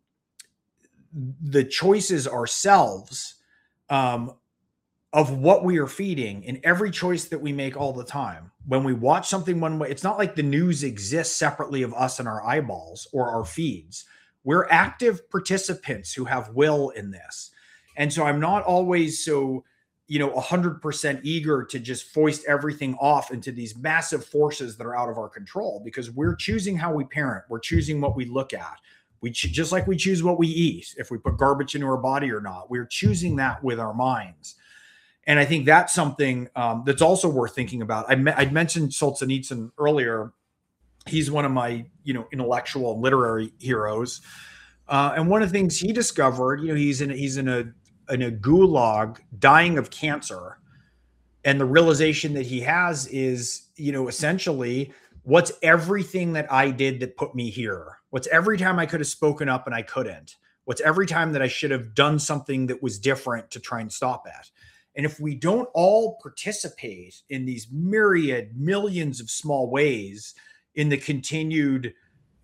the choices ourselves um, of what we are feeding in every choice that we make all the time. When we watch something one way, it's not like the news exists separately of us and our eyeballs or our feeds. We're active participants who have will in this. And so I'm not always so, you know, one hundred percent eager to just foist everything off into these massive forces that are out of our control, because we're choosing how we parent. We're choosing what we look at. We ch- just like we choose what we eat, if we put garbage into our body or not. We're choosing that with our minds. And I think that's something um, that's also worth thinking about. I me- I'd mentioned Solzhenitsyn earlier. He's one of my, you know, intellectual and literary heroes. Uh, and one of the things he discovered, you know, he's in, he's in a, in a gulag dying of cancer. And the realization that he has is, you know, essentially, what's everything that I did that put me here? What's every time I could have spoken up and I couldn't? What's every time that I should have done something that was different to try and stop it? And if we don't all participate in these myriad millions of small ways in the continued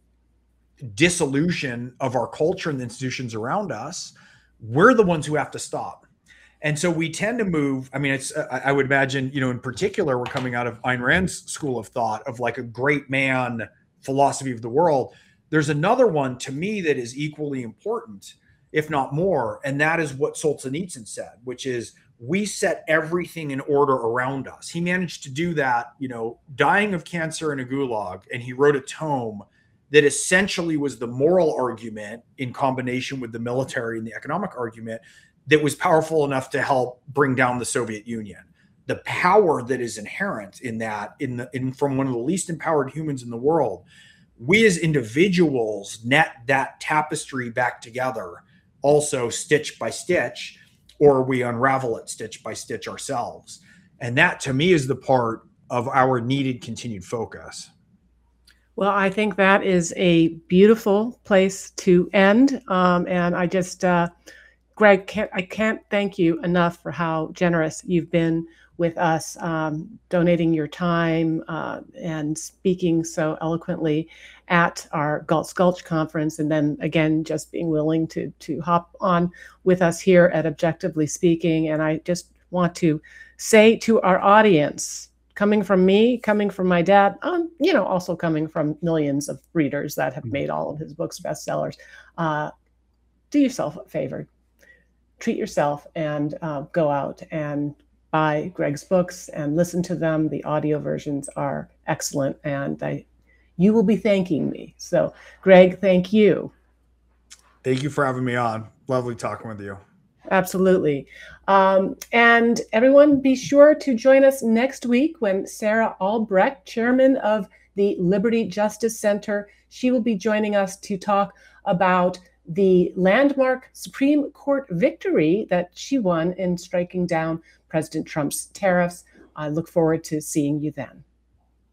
dissolution of our culture and the institutions around us, we're the ones who have to stop. And so we tend to move. I mean, it's, I would imagine, you know, in particular, we're coming out of Ayn Rand's school of thought of like a great man philosophy of the world. There's another one to me that is equally important, if not more. And that is what Solzhenitsyn said, which is, we set everything in order around us. He managed to do that, you know, dying of cancer in a gulag. And he wrote a tome that essentially was the moral argument in combination with the military and the economic argument that was powerful enough to help bring down the Soviet Union. The power that is inherent in that, in the, in from one of the least empowered humans in the world, we as individuals net that tapestry back together, also stitch by stitch. or we unravel it stitch by stitch ourselves. And that to me is the part of our needed continued focus. Well, I think that is a beautiful place to end. Um, and I just, uh, Greg, can't, I can't thank you enough for how generous you've been with us, um, donating your time uh, and speaking so eloquently at our Galt's Gulch conference. And then again, just being willing to, to hop on with us here at Objectively Speaking. And I just want to say to our audience, coming from me, coming from my dad, um, you know, also coming from millions of readers that have made all of his books bestsellers, uh, do yourself a favor. Treat yourself and uh, go out and buy Greg's books and listen to them. The audio versions are excellent, and I, you will be thanking me. So, Greg, thank you. Thank you for having me on. Lovely talking with you. Absolutely. Um, and everyone, be sure to join us next week when Sarah Albrecht, chairman of the Liberty Justice Center, she will be joining us to talk about the landmark Supreme Court victory that she won in striking down President Trump's tariffs. I look forward to seeing you then.